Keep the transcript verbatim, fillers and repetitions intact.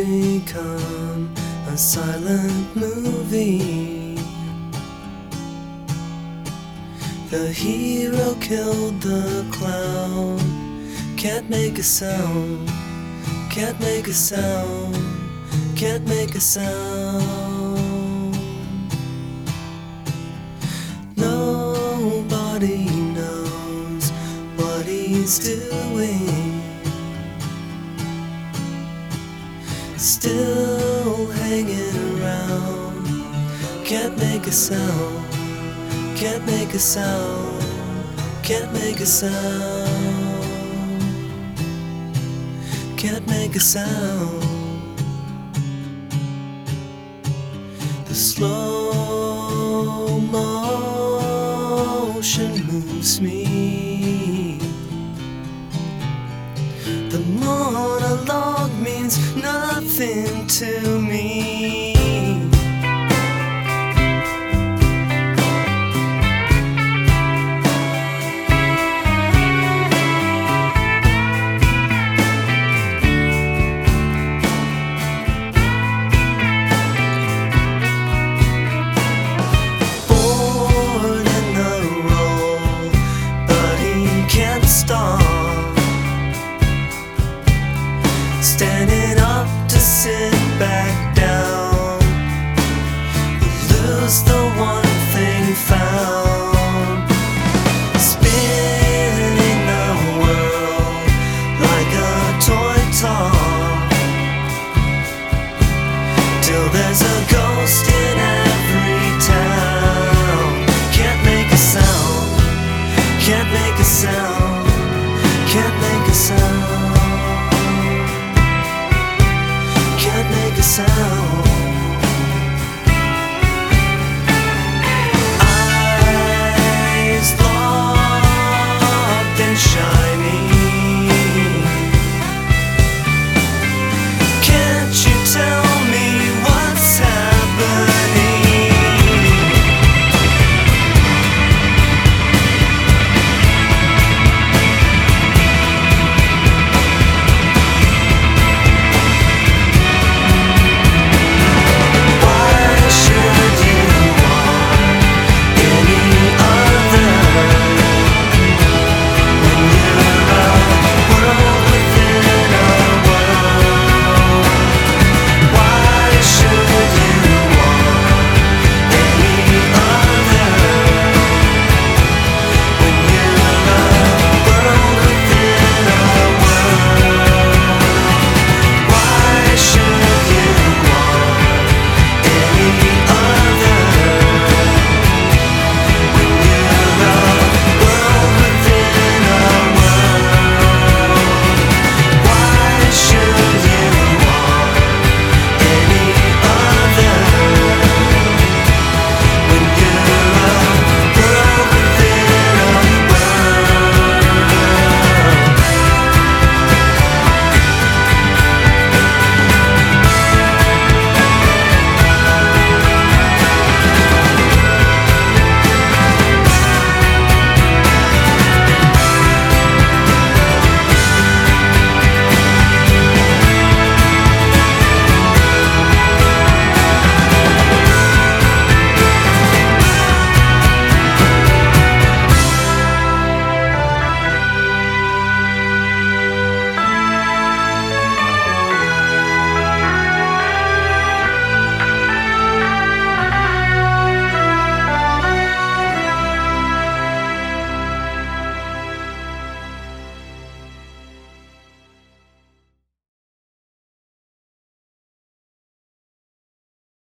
become a silent movie. The hero killed the clown. Can't make a sound. Can't make a sound. Can't make a sound. Nobody knows what he's doing. Still hanging around. Can't make a sound. Can't make a sound. Can't make a sound. Can't make a sound. The slow motion moves me. The monologue means nothing to me. Born in the role, but he can't stop. Standing up to sit back.